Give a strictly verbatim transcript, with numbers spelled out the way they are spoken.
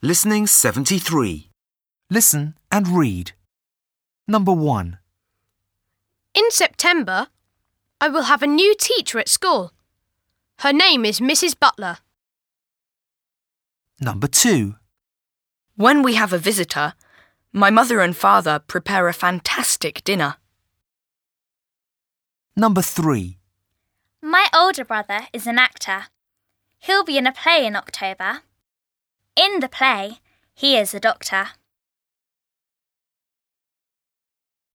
Listening seventy-three. Listen and read. Number one. In September, I will have a new teacher at school. Her name is Missus Butler. Number two. When we have a visitor, my mother and father prepare a fantastic dinner. Number three. My older brother is an actor. He'll be in a play in October. In the play, he is a doctor.